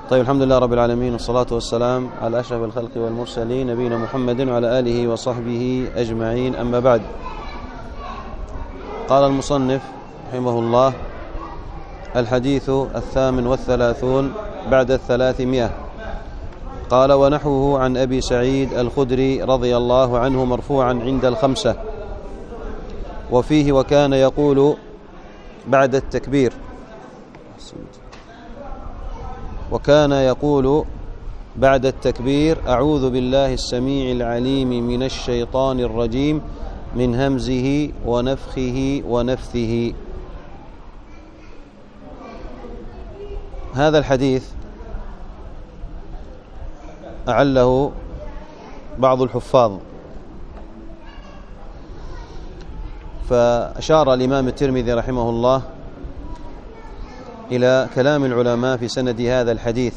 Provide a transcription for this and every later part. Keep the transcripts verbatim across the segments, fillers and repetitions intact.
طيب، الحمد لله رب العالمين، والصلاة والسلام على أشرف الخلق والمرسلين نبينا محمد وعلى آله وصحبه أجمعين، أما بعد. قال المصنف رحمه الله: الحديث الثامن والثلاثون بعد الثلاثمائة. قال: ونحوه عن أبي سعيد الخدري رضي الله عنه مرفوعا عند الخمسة، وفيه: وكان يقول بعد التكبير وكان يقول بعد التكبير: أعوذ بالله السميع العليم من الشيطان الرجيم من همزه ونفخه ونفثه. هذا الحديث أعله بعض الحفاظ، فأشار الإمام الترمذي رحمه الله إلى كلام العلماء في سند هذا الحديث،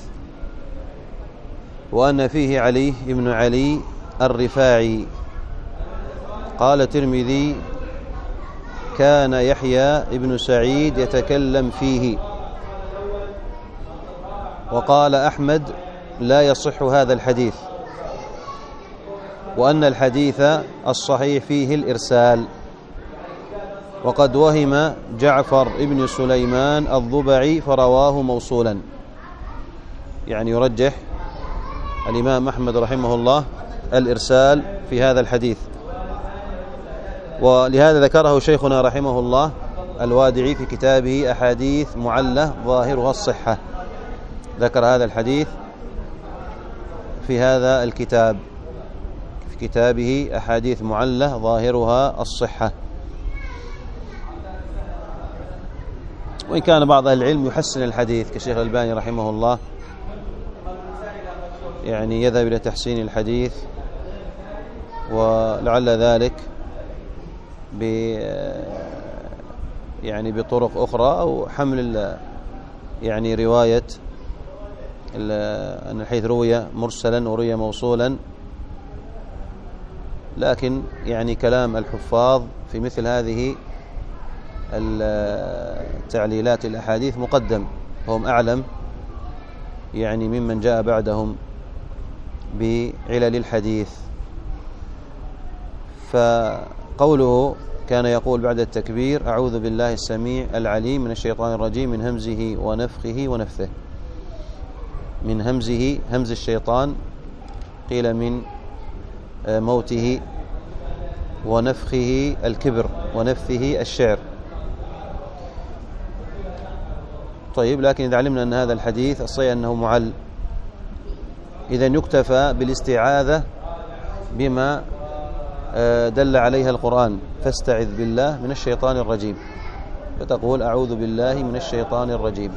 وأن فيه علي بن علي الرفاعي. قال الترمذي: كان يحيى بن سعيد يتكلم فيه. وقال أحمد: لا يصح هذا الحديث، وأن الحديث الصحيح فيه الإرسال. وقد وهم جعفر بن سليمان الضبعي فرواه موصولا. يعني يرجح الإمام أحمد رحمه الله الإرسال في هذا الحديث، ولهذا ذكره شيخنا رحمه الله الوادعي في كتابه أحاديث معلة ظاهرها الصحة. ذكر هذا الحديث في هذا الكتاب، في كتابه أحاديث معلة ظاهرها الصحة. وإن كان بعض أهل العلم يحسن الحديث كشيخ الألباني رحمه الله، يعني يذهب إلى تحسين الحديث، ولعل ذلك ب يعني بطرق أخرى، أو حمل يعني رواية أن الحديث روي مرسلا وروي موصولا. لكن يعني كلام الحفاظ في مثل هذه التعليلات الأحاديث مقدم، وهم أعلم يعني ممن جاء بعدهم بعلل الحديث. فقوله: كان يقول بعد التكبير: أعوذ بالله السميع العليم من الشيطان الرجيم من همزه ونفخه ونفثه. من همزه، همز الشيطان، قيل من موته، ونفخه الكبر، ونفثه الشعر. طيب، لكن إذا علمنا أن هذا الحديث الصحيح أنه معل، إذن يكتفى بالاستعاذة بما دل عليها القرآن: فاستعذ بالله من الشيطان الرجيم، فتقول: أعوذ بالله من الشيطان الرجيم.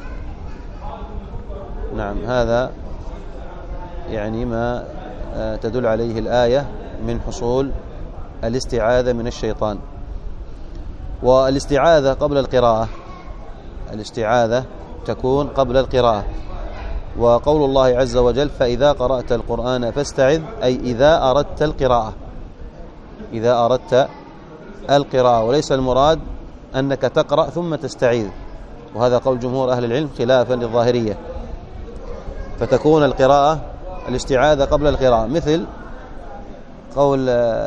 نعم، هذا يعني ما تدل عليه الآية من حصول الاستعاذة من الشيطان. والاستعاذة قبل القراءة، الاستعاذة تكون قبل القراءة. وقول الله عز وجل: فإذا قرأت القرآن فاستعذ، أي إذا أردت القراءة، إذا أردت القراءة، وليس المراد أنك تقرأ ثم تستعيذ، وهذا قول جمهور أهل العلم خلافا للظاهرية. فتكون القراءة الاستعاذة قبل القراءة، مثل قول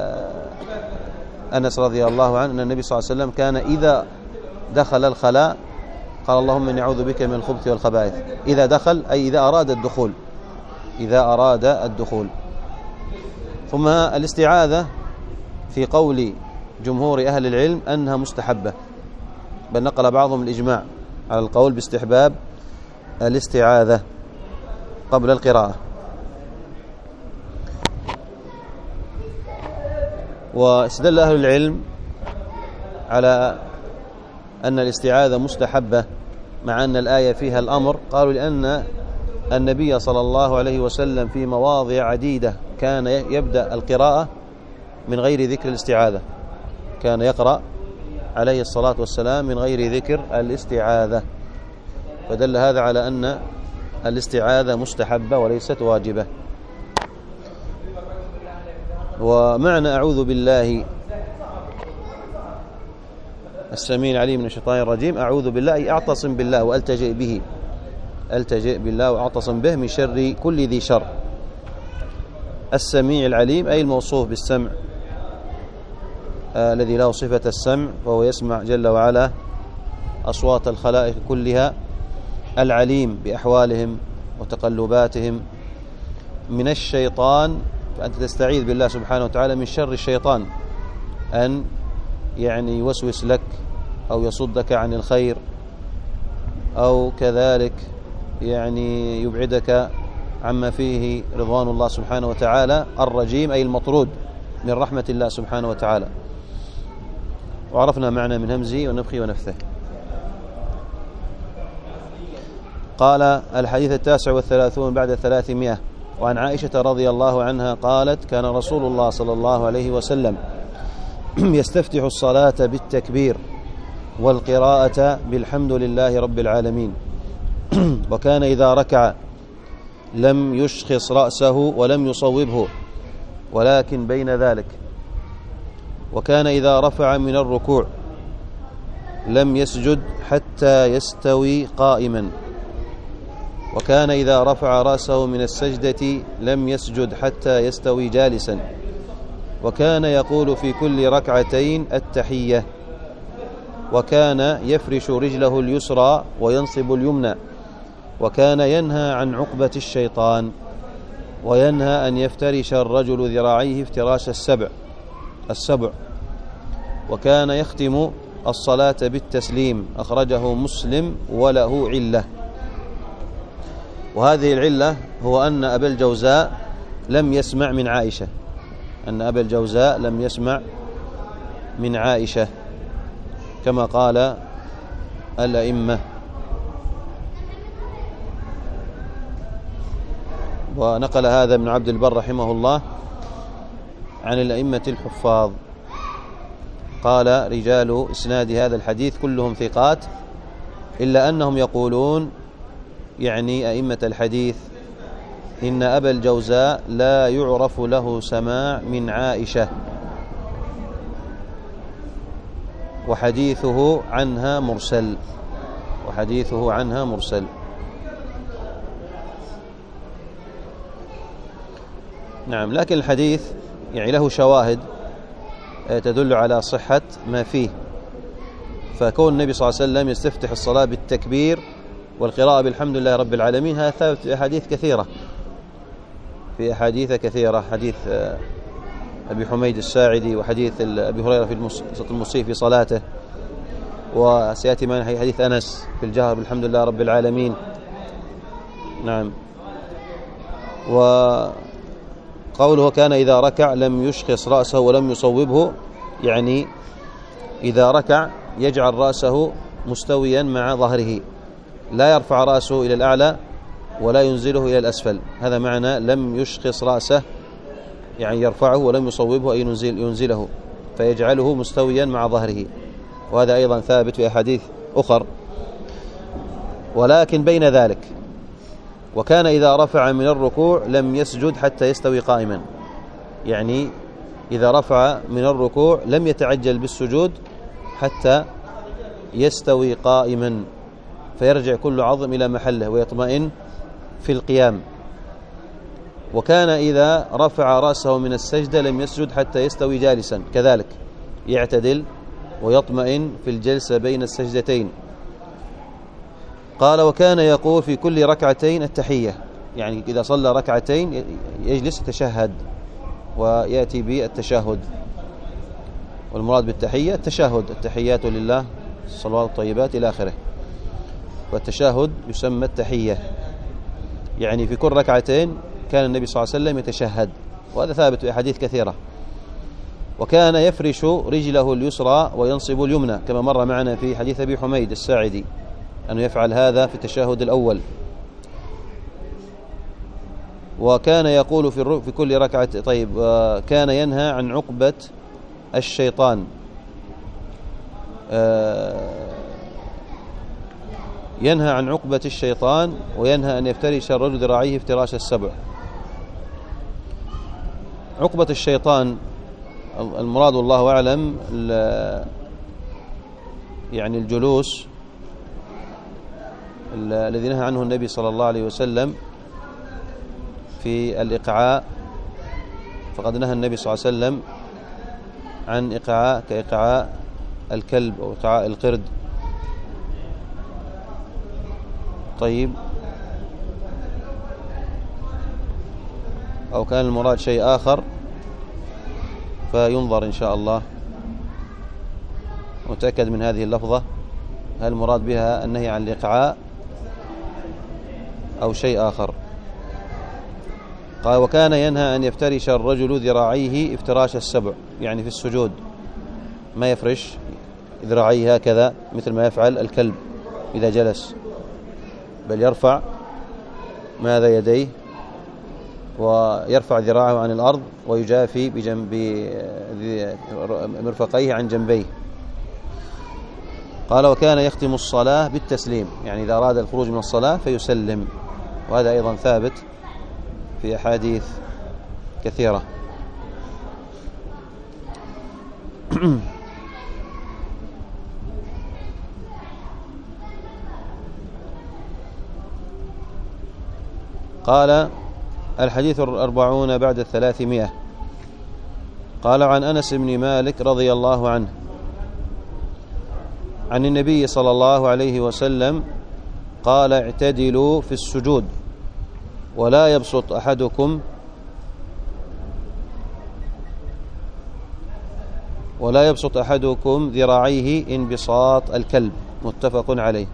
أنس رضي الله عنه أن النبي صلى الله عليه وسلم كان إذا دخل الخلاء قال: اللهم إني أعوذ بك من الخبث والخبائث. إذا دخل أي إذا أراد الدخول، إذا أراد الدخول. ثم الاستعاذة في قول جمهور أهل العلم أنها مستحبة، بل نقل بعضهم الإجماع على القول باستحباب الاستعاذة قبل القراءة. واستدل أهل العلم على أن الاستعاذة مستحبة مع أن الآية فيها الأمر، قالوا: لأن النبي صلى الله عليه وسلم في مواضع عديدة كان يبدأ القراءة من غير ذكر الاستعاذة، كان يقرأ عليه الصلاة والسلام من غير ذكر الاستعاذة، فدل هذا على أن الاستعاذة مستحبة وليست واجبة. ومعنى أعوذ بالله السميع العليم من الشيطان الرجيم، أعوذ بالله أي أعتصم بالله وألتجئ به، ألتجئ بالله وأعتصم به من شر كل ذي شر. السميع العليم أي الموصوف بالسمع آه الذي له صفة السمع، وهو يسمع جل وعلا أصوات الخلائق كلها. العليم بأحوالهم وتقلباتهم. من الشيطان، فأنت تستعيذ بالله سبحانه وتعالى من شر الشيطان، أن يعني يوسوس لك أو يصدك عن الخير، أو كذلك يعني يبعدك عما فيه رضوان الله سبحانه وتعالى. الرجيم أي المطرود من رحمة الله سبحانه وتعالى. وعرفنا معنى من همزه ونفخه ونفثه. قال: الحديث التاسع والثلاثون بعد الثلاثمائة. وعن عائشة رضي الله عنها قالت: كان رسول الله صلى الله عليه وسلم يستفتح الصلاة بالتكبير والقراءة بالحمد لله رب العالمين، وكان إذا ركع لم يشخص رأسه ولم يصوبه ولكن بين ذلك، وكان إذا رفع من الركوع لم يسجد حتى يستوي قائما، وكان إذا رفع رأسه من السجدة لم يسجد حتى يستوي جالسا، وكان يقول في كل ركعتين التحية، وكان يفرش رجله اليسرى وينصب اليمنى، وكان ينهى عن عقبة الشيطان، وينهى أن يفترش الرجل ذراعيه افتراش السبع السبع وكان يختم الصلاة بالتسليم. أخرجه مسلم وله علة. وهذه العلة هو أن أبا الجوزاء لم يسمع من عائشة أن أبا الجوزاء لم يسمع من عائشة كما قال الأئمة. ونقل هذا ابن عبد البر رحمه الله عن الأئمة الحفاظ. قال: رجال إسناد هذا الحديث كلهم ثقات، إلا أنهم يقولون يعني أئمة الحديث إن أبا الجوزاء لا يعرف له سماع من عائشة، وحديثه عنها مرسل وحديثه عنها مرسل نعم. لكن الحديث يعني له شواهد تدل على صحة ما فيه. فكون النبي صلى الله عليه وسلم يستفتح الصلاة بالتكبير والقراءة بالحمد لله رب العالمين هذا ثابت في أحاديث كثيرة في أحاديث كثيرة حديث أبي حميد الساعدي، وحديث أبي هريرة في المسيء في صلاته، وسيأتي معنا حديث أنس في الجهر بالحمد لله رب العالمين. نعم. وقوله كان إذا ركع لم يشخص رأسه ولم يصوبه، يعني إذا ركع يجعل رأسه مستويا مع ظهره، لا يرفع رأسه إلى الأعلى ولا ينزله إلى الأسفل. هذا معنى لم يشخص رأسه، يعني يرفعه ولم يصوبه أي ينزل ينزله، فيجعله مستويا مع ظهره. وهذا أيضا ثابت في أحاديث أخر. ولكن بين ذلك، وكان إذا رفع من الركوع لم يسجد حتى يستوي قائما، يعني إذا رفع من الركوع لم يتعجل بالسجود حتى يستوي قائما، فيرجع كل عظم إلى محله ويطمئن في القيام. وكان إذا رفع رأسه من السجدة لم يسجد حتى يستوي جالسا، كذلك يعتدل ويطمئن في الجلسة بين السجدتين. قال: وكان يقول في كل ركعتين التحية، يعني إذا صلى ركعتين يجلس يتشهد ويأتي بالتشهد. والمراد بالتحية التشهد، التحيات لله الصلوات الطيبات إلى آخره. والتشهد يسمى التحية، يعني في كل ركعتين كان النبي صلى الله عليه وسلم يتشهد، وهذا ثابت في أحاديث كثيرة. وكان يفرش رجله اليسرى وينصب اليمنى، كما مر معنا في حديث أبي حميد الساعدي أنه يفعل هذا في التشهد الأول. وكان يقول في في كل ركعة طيب كان ينهى عن عقبة الشيطان، ينهى عن عقبة الشيطان، وينهى أن يفترش الرجل ذراعيه افتراش السبع. عقبة الشيطان المراد والله أعلم يعني الجلوس الذي نهى عنه النبي صلى الله عليه وسلم في الإقعاء، فقد نهى النبي صلى الله عليه وسلم عن إقعاء كإقعاء الكلب أو إقعاء القرد. طيب، أو كان المراد شيء آخر فينظر إن شاء الله. متأكد من هذه اللفظة، هل المراد بها النهي عن الإقعاء أو شيء آخر؟ قال: وكان ينهى أن يفترش الرجل ذراعيه افتراش السبع، يعني في السجود ما يفرش ذراعيه هكذا مثل ما يفعل الكلب إذا جلس، بل يرفع ماذا يديه ويرفع ذراعه عن الأرض ويجافي بجنب مرفقيه عن جنبيه. قال: وكان يختم الصلاة بالتسليم، يعني إذا أراد الخروج من الصلاة فيسلم، وهذا أيضا ثابت في أحاديث كثيرة. قال: الحديث الأربعون بعد الثلاثمائة. قال: عن أنس بن مالك رضي الله عنه عن النبي صلى الله عليه وسلم قال: اعتدلوا في السجود ولا يبسط أحدكم ولا يبسط أحدكم ذراعيه انبساط الكلب. متفق عليه.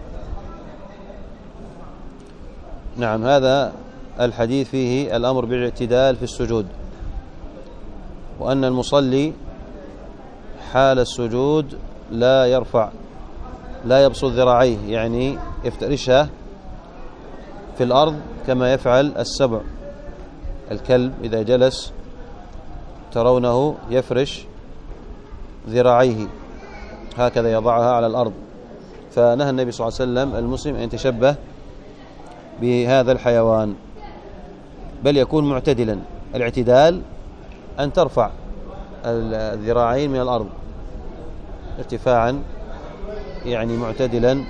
نعم، هذا الحديث فيه الأمر بالاعتدال في السجود، وأن المصلي حال السجود لا يرفع لا يبسط ذراعيه، يعني يفترشها في الأرض كما يفعل السبع. الكلب إذا جلس ترونه يفرش ذراعيه هكذا، يضعها على الأرض. فنهى النبي صلى الله عليه وسلم المسلم أن يتشبه بهذا الحيوان، بل يكون معتدلا. الاعتدال أن ترفع الذراعين من الأرض ارتفاعا، يعني معتدلا.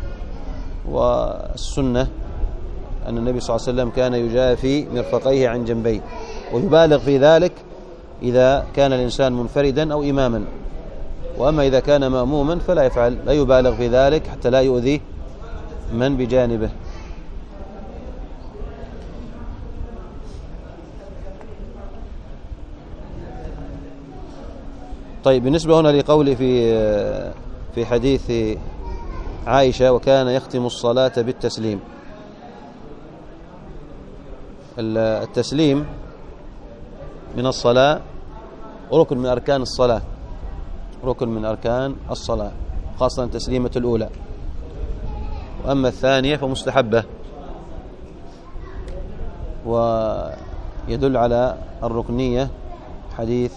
والسنة أن النبي صلى الله عليه وسلم كان يجافي مرفقيه عن جنبيه، ويبالغ في ذلك إذا كان الإنسان منفردا أو إماما. وأما إذا كان مأموما فلا يفعل، لا يبالغ في ذلك حتى لا يؤذي من بجانبه. طيب، بالنسبة هنا لقولي في في حديث عائشة: وكان يختم الصلاة بالتسليم. التسليم من الصلاة ركن من أركان الصلاة، ركن من أركان الصلاة، خاصة التسليمة الأولى. وأما الثانية فمستحبة، ويدل على الركنية حديث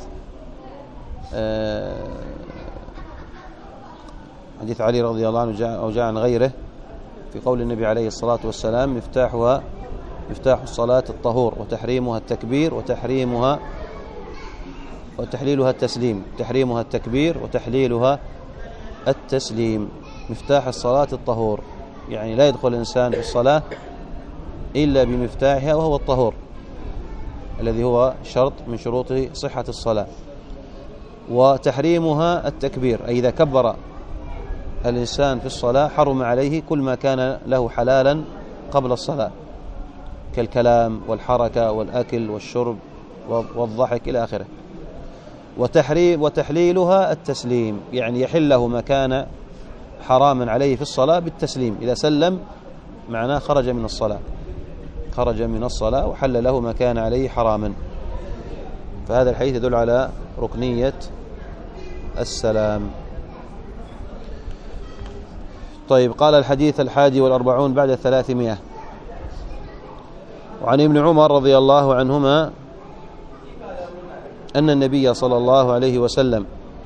حديث علي رضي الله عنه أو جاء عن غيره في قول النبي عليه الصلاة والسلام: مفتاحها مفتاح الصلاة الطهور، وتحريمها التكبير، وتحريمها وتحليلها التسليم. تحريمها التكبير وتحليلها التسليم. مفتاح الصلاة الطهور، يعني لا يدخل الإنسان في الصلاة إلا بمفتاحها، وهو الطهور الذي هو شرط من شروط صحة الصلاة. وتحريمها التكبير، أي إذا كبر الإنسان في الصلاة حرم عليه كل ما كان له حلالا قبل الصلاة، كالكلام والحركة والأكل والشرب والضحك إلى آخره. وتحريم وتحليلها التسليم، يعني يحل له ما كان حراما عليه في الصلاة بالتسليم. إذا سلم معناه خرج من الصلاة، خرج من الصلاة وحل له ما كان عليه حراما. فهذا الحديث يدل على ركنية السلام. طيب، قال: الحديث الحادي والأربعون بعد الثلاثمائة. وعن ابن عمر رضي الله عنهما أن النبي صلى الله عليه وسلم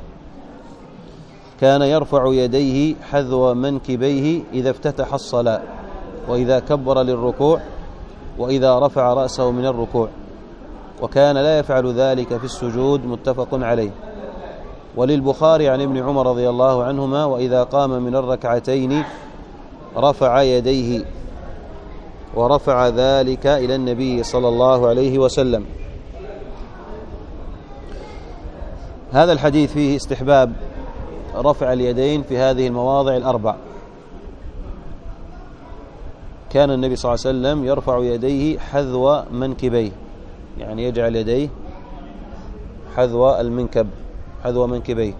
كان يرفع يديه حذو منكبيه إذا افتتح الصلاة، وإذا كبر للركوع، وإذا رفع رأسه من الركوع، وكان لا يفعل ذلك في السجود. متفق عليه. وللبخاري عن ابن عمر رضي الله عنهما: وإذا قام من الركعتين رفع يديه، ورفع ذلك إلى النبي صلى الله عليه وسلم. هذا الحديث فيه استحباب رفع اليدين في هذه المواضع الأربع. كان النبي صلى الله عليه وسلم يرفع يديه حذو منكبيه، يعني يجعل يديه حذو المنكب، حذو منكبيه.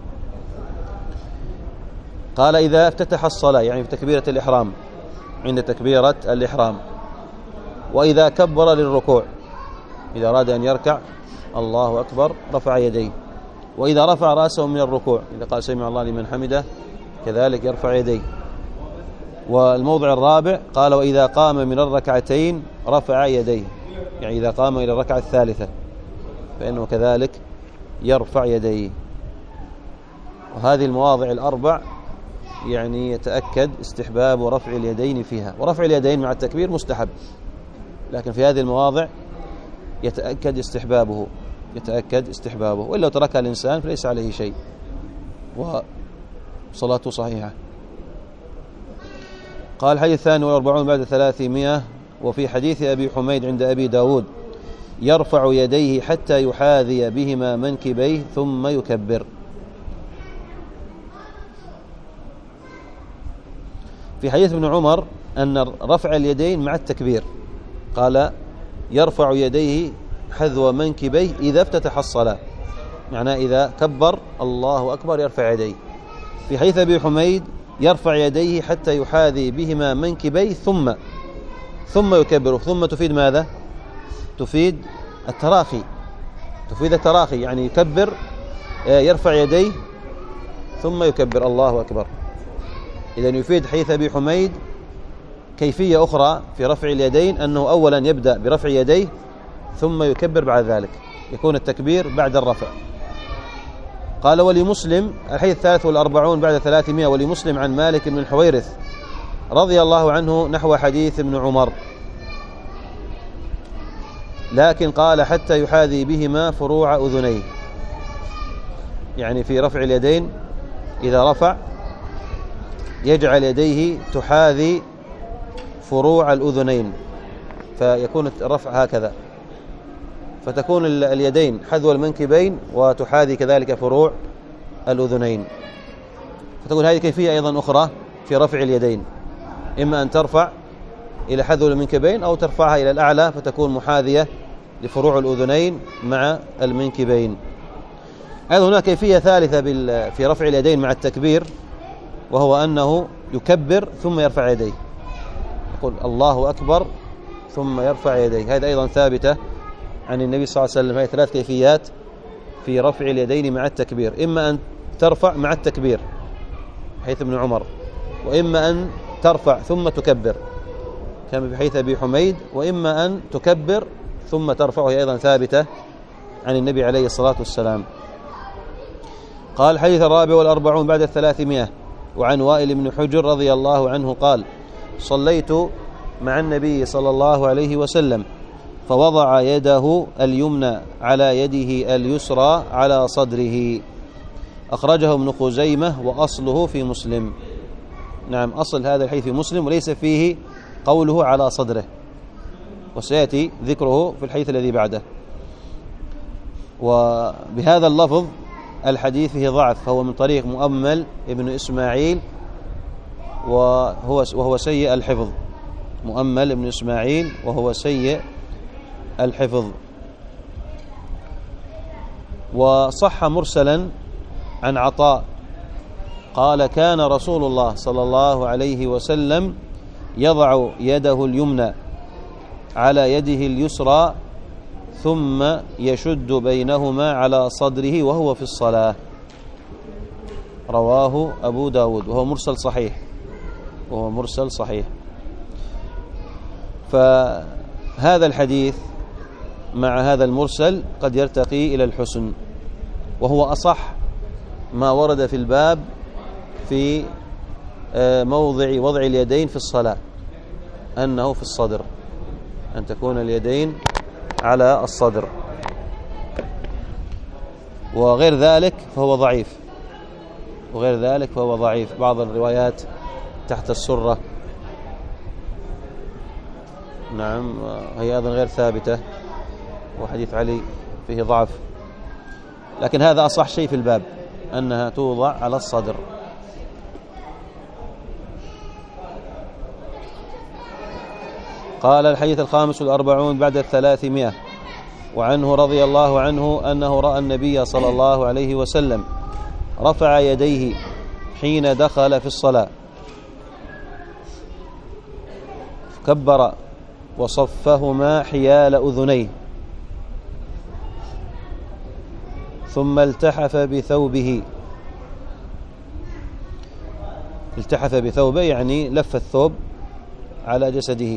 قال إذا افتتح الصلاة، يعني في تكبيرة الإحرام، عند تكبيرة الإحرام. وإذا كبر للركوع، إذا أراد أن يركع الله أكبر رفع يديه. وإذا رفع رأسه من الركوع، إذا قال سمع الله لمن حمده كذلك يرفع يديه. والموضع الرابع قال وإذا قام من الركعتين رفع يديه، يعني إذا قام إلى الركعة الثالثة فإنه كذلك يرفع يديه. وهذه المواضع الأربع يعني يتأكد استحباب رفع اليدين فيها. ورفع اليدين مع التكبير مستحب، لكن في هذه المواضع يتأكد استحبابه يتأكد استحبابه وإلا لو تركها الإنسان فليس عليه شيء وصلاته صحيحة. قال الحديث الثاني والأربعون بعد ثلاثمائة. وفي حديث أبي حميد عند أبي داود يرفع يديه حتى يحاذي بهما منكبيه ثم يكبر. في حديث ابن عمر أن رفع اليدين مع التكبير، قال يرفع يديه حذو منكبيه إذا افتتح الصلاة، معناه إذا كبر الله أكبر يرفع يديه. في حديث أبي حميد يرفع يديه حتى يحاذي بهما منكبيه ثم ثم يكبر. ثم تفيد ماذا؟ تفيد التراخي، تفيد التراخي، يعني يكبر يرفع يديه ثم يكبر الله أكبر. إذن يفيد حديث أبي حميد كيفية أخرى في رفع اليدين، أنه أولا يبدأ برفع يديه ثم يكبر بعد ذلك، يكون التكبير بعد الرفع. قال ولمسلم الحديث الثالث والأربعون بعد ثلاثمائة. ولمسلم عن مالك بن الحويرث رضي الله عنه نحو حديث ابن عمر، لكن قال حتى يحاذي بهما فروع أذنيه، يعني في رفع اليدين إذا رفع يجعل يديه تحاذي فروع الأذنين، فيكون الرفع هكذا، فتكون اليدين حذو المنكبين وتحاذي كذلك فروع الأذنين. فتكون هذه كيفية أيضا أخرى في رفع اليدين، إما أن ترفع إلى حذو المنكبين أو ترفعها إلى الأعلى فتكون محاذية لفروع الأذنين مع المنكبين. أيضا هناك كيفية ثالثة في رفع اليدين مع التكبير، وهو أنه يكبر ثم يرفع يديه، يقول الله أكبر ثم يرفع يديه. هذا أيضا ثابتة عن النبي صلى الله عليه وسلم. هذه ثلاث كيفيات في رفع اليدين مع التكبير، إما أن ترفع مع التكبير حيث ابن عمر، وإما أن ترفع ثم تكبر كما في حديث أبي حميد، وإما أن تكبر ثم ترفع، وهي أيضا ثابتة عن النبي عليه الصلاة والسلام. قال الحديث الرابع والأربعون بعد الثلاثمائة. وعن وائل بن حجر رضي الله عنه قال صليت مع النبي صلى الله عليه وسلم فوضع يده اليمنى على يده اليسرى على صدره، أخرجه ابن خزيمة وأصله في مسلم. نعم، أصل هذا الحديث في مسلم وليس فيه قوله على صدره، وسيأتي ذكره في الحديث الذي بعده. وبهذا اللفظ الحديث فيه ضعف، فهو من طريق مؤمل ابن إسماعيل وهو وهو سيء الحفظ، مؤمل ابن إسماعيل وهو سيء الحفظ. وصح مرسلا عن عطاء قال كان رسول الله صلى الله عليه وسلم يضع يده اليمنى على يده اليسرى ثم يشد بينهما على صدره وهو في الصلاة. رواه أبو داود وهو مرسل صحيح وهو مرسل صحيح. فهذا الحديث مع هذا المرسل قد يرتقي إلى الحسن، وهو أصح ما ورد في الباب في موضع وضع اليدين في الصلاة، أنه في الصدر، أن تكون اليدين على الصدر، وغير ذلك فهو ضعيف وغير ذلك فهو ضعيف. بعض الروايات تحت السرة نعم، هي أيضا غير ثابتة، وحديث علي فيه ضعف، لكن هذا أصح شيء في الباب أنها توضع على الصدر. قال: الحديث الخامس والأربعون بعد الثلاثمائة، وعنه رضي الله عنه أنه رأى النبي صلى الله عليه وسلم رفع يديه حين دخل في الصلاة كبر وصفهما حيال أذنيه، ثم التحف بثوبه. التحف بثوبه يعني لف الثوب على جسده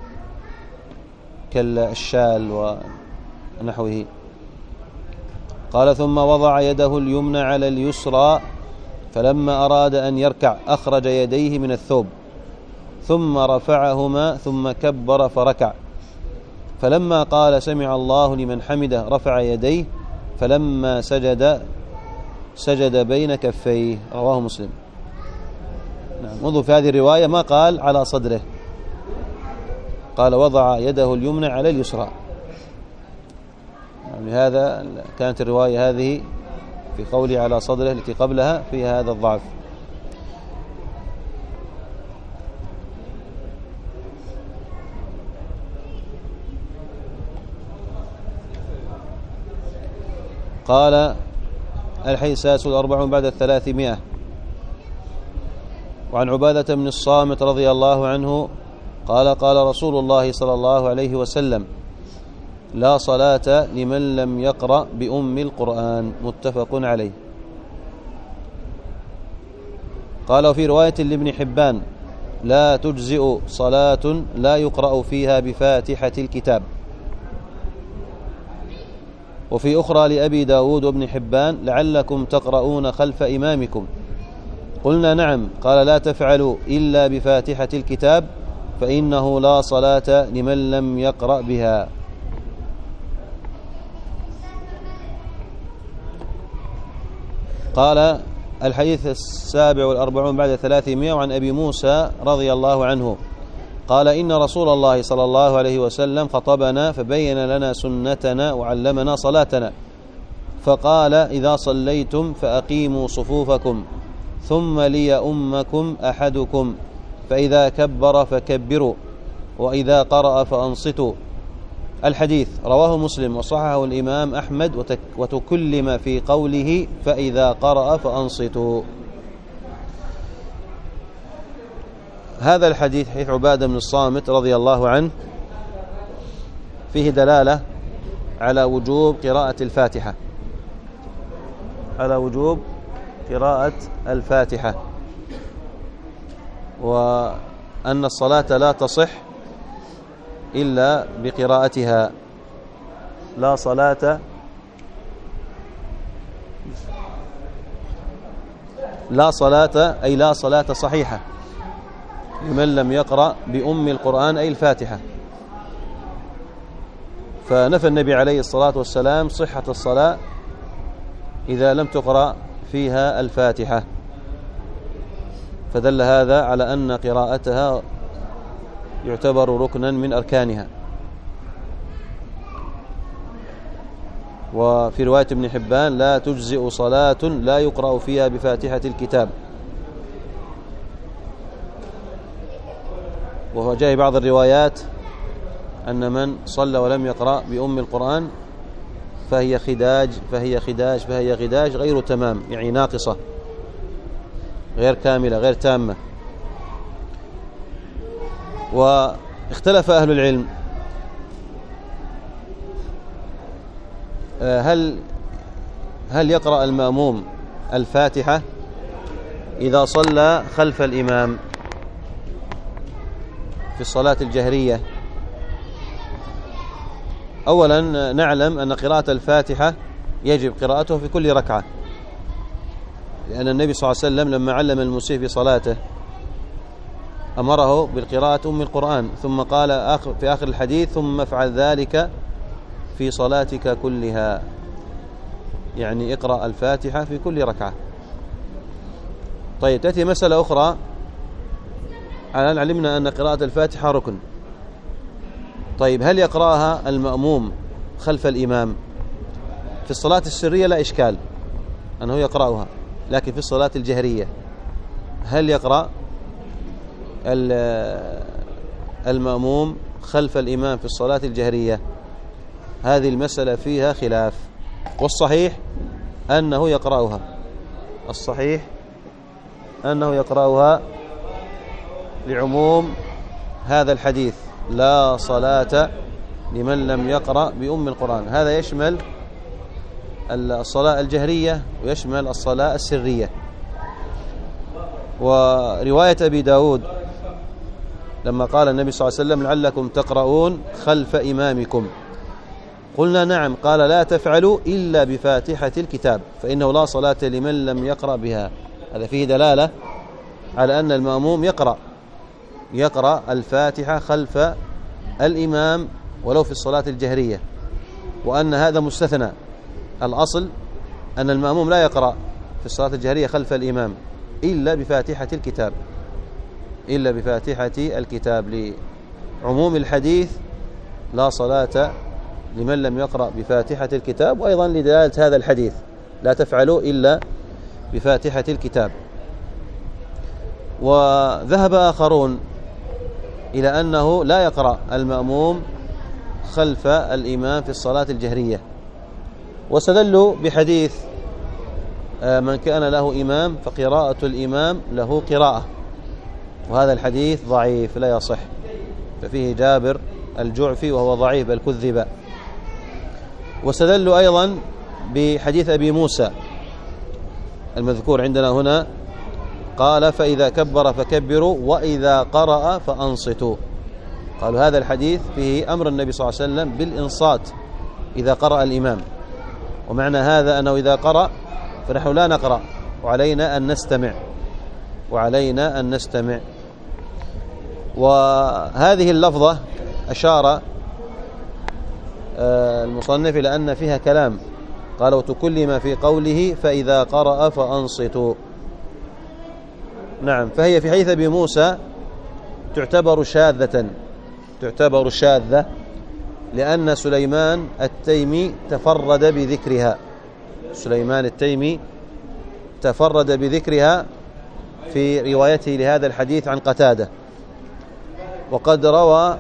كالشال ونحوه. قال: ثم وضع يده اليمنى على اليسرى، فلما أراد أن يركع أخرج يديه من الثوب، ثم رفعهما، ثم كبر فركع، فلما قال سمع الله لمن حمده رفع يديه، فلما سجد سجد بين كفيه. رواه مسلم. نعم، منذ في هذه الرواية ما قال على صدره، قال وضع يده اليمنى على اليسرى. يعني هذا كانت الرواية هذه في قوله على صدره التي قبلها فيها هذا الضعف. قال: الحديث السادس والأربعون بعد الثلاثمائة، وعن عبادة بن الصامت رضي الله عنه قال: قال رسول الله صلى الله عليه وسلم: لا صلاة لمن لم يقرأ بأم القرآن. متفق عليه. قال: وفي رواية لابن حبان: لا تجزئ صلاة لا يقرأ فيها بفاتحة الكتاب. وفي أخرى لأبي داود وابن حبان: لعلكم تقرؤون خلف إمامكم. قلنا: نعم. قال: لا تفعلوا إلا بفاتحة الكتاب، فإنه لا صلاة لمن لم يقرأ بها. قال: الحديث السابع والأربعون بعد ثلاثمائة، وعن أبي موسى رضي الله عنه قال: إن رسول الله صلى الله عليه وسلم خطبنا فبين لنا سنتنا وعلمنا صلاتنا، فقال: إذا صليتم فأقيموا صفوفكم، ثم ليؤمكم أحدكم، فإذا كبر فكبروا، وإذا قرأ فأنصتوا. الحديث رواه مسلم وصححه الإمام أحمد، وتكلم في قوله فإذا قرأ فأنصتوا. هذا الحديث حديث عبادة بن الصامت رضي الله عنه فيه دلالة على وجوب قراءة الفاتحة على وجوب قراءة الفاتحة وأن الصلاة لا تصح إلا بقراءتها. لا صلاة لا صلاة أي لا صلاة صحيحة لمن لم يقرأ بأم القرآن أي الفاتحة. فنفى النبي عليه الصلاة والسلام صحة الصلاة إذا لم تقرأ فيها الفاتحة، فدل هذا على أن قراءتها يعتبر ركنا من أركانها. وفي رواية ابن حبان: لا تجزئ صلاة لا يقرأ فيها بفاتحة الكتاب. وهو جاء بعض الروايات أن من صلى ولم يقرأ بأم القرآن فهي خداج فهي خداج فهي خداج غير تمام، يعني ناقصة غير كاملة غير تامة. واختلف أهل العلم هل هل يقرأ المأموم الفاتحة إذا صلى خلف الإمام في الصلاة الجهرية؟ أولا نعلم أن قراءة الفاتحة يجب قراءته في كل ركعة، لأن النبي صلى الله عليه وسلم لما علم المسيء في صلاته أمره بالقراءة أم القرآن، ثم قال في آخر الحديث: ثم افعل ذلك في صلاتك كلها، يعني اقرأ الفاتحة في كل ركعة. طيب، تأتي مسألة أخرى. الآن علمنا أن قراءة الفاتحة ركن، طيب هل يقرأها المأموم خلف الإمام؟ في الصلاة السرية لا إشكال أنه يقرأها، لكن في الصلاة الجهرية هل يقرأ المأموم خلف الإمام في الصلاة الجهرية؟ هذه المسألة فيها خلاف، والصحيح أنه يقرأها، الصحيح أنه يقرأها لعموم هذا الحديث: لا صلاة لمن لم يقرأ بأم القرآن. هذا يشمل الصلاة الجهرية ويشمل الصلاة السرية. ورواية أبي داود لما قال النبي صلى الله عليه وسلم: لعلكم تقرؤون خلف إمامكم، قلنا نعم، قال: لا تفعلوا إلا بفاتحة الكتاب فإنه لا صلاة لمن لم يقرأ بها. هذا فيه دلالة على أن المأموم يقرأ يقرأ الفاتحة خلف الإمام ولو في الصلاة الجهرية، وأن هذا مستثنى. الأصل أن المأموم لا يقرأ في الصلاة الجهرية خلف الإمام إلا بفاتحة الكتاب إلا بفاتحة الكتاب لعموم الحديث: لا صلاة لمن لم يقرأ بفاتحة الكتاب، وأيضا لدلالة هذا الحديث: لا تفعلوا إلا بفاتحة الكتاب. وذهب آخرون إلى أنه لا يقرأ المأموم خلف الإمام في الصلاة الجهرية، واستدلوا بحديث: من كان له إمام فقراءة الإمام له قراءة، وهذا الحديث ضعيف لا يصح، ففيه جابر الجعفي وهو ضعيف بل كذب. واستدلوا أيضا بحديث أبي موسى المذكور عندنا هنا، قال: فإذا كبر فكبروا وإذا قرأ فأنصتوا. قالوا هذا الحديث فيه أمر النبي صلى الله عليه وسلم بالإنصات إذا قرأ الإمام، ومعنى هذا أنه إذا قرأ فنحن لا نقرأ، وعلينا أن نستمع وعلينا أن نستمع وهذه اللفظة أشار المصنف إلى أن فيها كلام، قال: وتكلم في قوله فإذا قرأ فأنصتوا. نعم، فهي في حديث أبي موسى تعتبر شاذة تعتبر شاذة لأن سليمان التيمي تفرد بذكرها سليمان التيمي تفرد بذكرها في روايته لهذا الحديث عن قتادة، وقد روى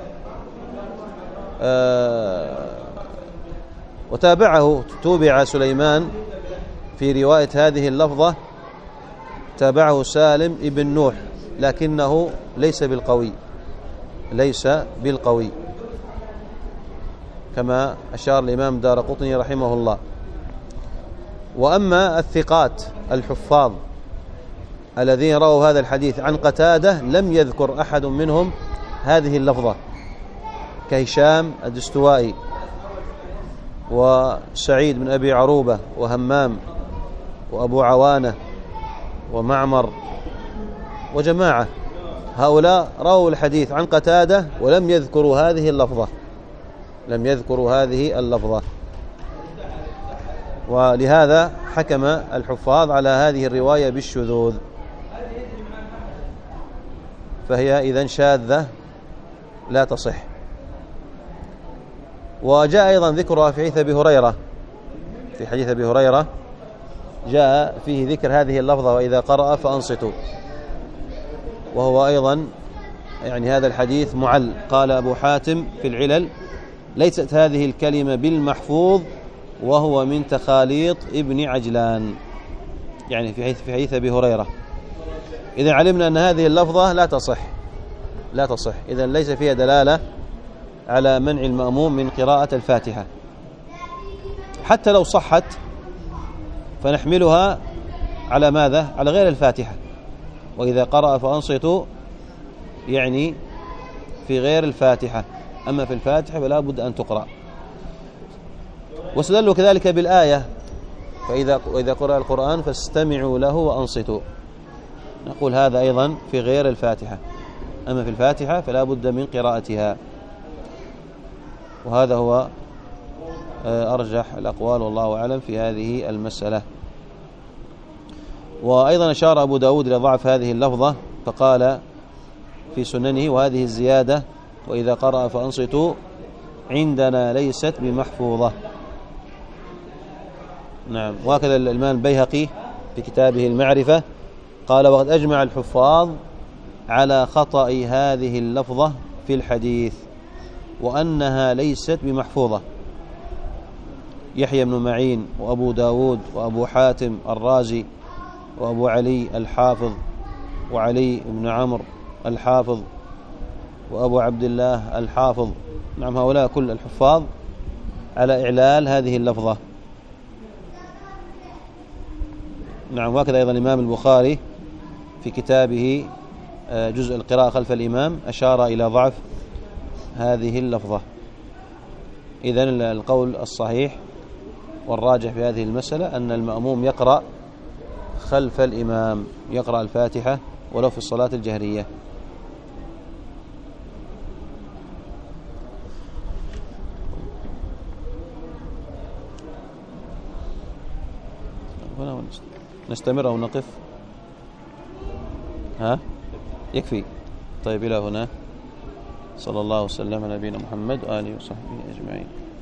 آه وتابعه توبع سليمان في رواية هذه اللفظة، تابعه سالم ابن نوح، لكنه ليس بالقوي ليس بالقوي كما أشار الإمام دارقطني رحمه الله. وأما الثقات الحفاظ الذين رووا هذا الحديث عن قتادة لم يذكر أحد منهم هذه اللفظة، كهشام الدستوائي وسعيد بن أبي عروبة وهمام وأبو عوانة ومعمر وجماعة، هؤلاء رووا الحديث عن قتادة ولم يذكروا هذه اللفظة لم يذكروا هذه اللفظة ولهذا حكم الحفاظ على هذه الرواية بالشذوذ، فهي إذن شاذة لا تصح. وجاء أيضا ذكرها في حديث أبي هريرة في حديث أبي هريرة جاء فيه ذكر هذه اللفظة: وإذا قرأ فأنصتوا، وهو أيضا يعني هذا الحديث معل. قال أبو حاتم في العلل: ليست هذه الكلمة بالمحفوظ وهو من تخاليط ابن عجلان، يعني في حديث في حديث أبي هريرة. إذا علمنا أن هذه اللفظة لا تصح لا تصح إذا ليس فيها دلالة على منع المأموم من قراءة الفاتحة. حتى لو صحت فنحملها على ماذا؟ على غير الفاتحة. وإذا قرأ فأنصتوا يعني في غير الفاتحة، أما في الفاتحة فلا بد أن تقرأ. واستدلوا كذلك بالآية: فإذا وإذا قرأ القرآن فاستمعوا له وأنصتوا. نقول هذا أيضا في غير الفاتحة، أما في الفاتحة فلا بد من قراءتها، وهذا هو أرجح الأقوال والله أعلم في هذه المسألة. وأيضا أشار أبو داود إلى ضعف هذه اللفظة فقال في سننه: وهذه الزيادة وإذا قرأ فأنصتوا عندنا ليست بمحفوظة. نعم. وهكذا الإمام البيهقي في كتابه المعرفة قال: وقد أجمع الحفاظ على خطأ هذه اللفظة في الحديث وأنها ليست بمحفوظة. يحيى بن معين وأبو داود وأبو حاتم الرازي وأبو علي الحافظ وعلي بن عمرو الحافظ وأبو عبد الله الحافظ، نعم، هؤلاء كل الحفاظ على إعلال هذه اللفظة. نعم. وهكذا أيضا الإمام البخاري في كتابه جزء القراءة خلف الإمام أشار إلى ضعف هذه اللفظة. إذن القول الصحيح والراجح في هذه المسألة أن المأموم يقرأ خلف الإمام، يقرأ الفاتحة ولو في الصلاة الجهرية. نستمر أو نقف؟ ها؟ يكفي. طيب، إلى هنا. صلى الله وسلم على نبينا محمد وآله وصحبه أجمعين.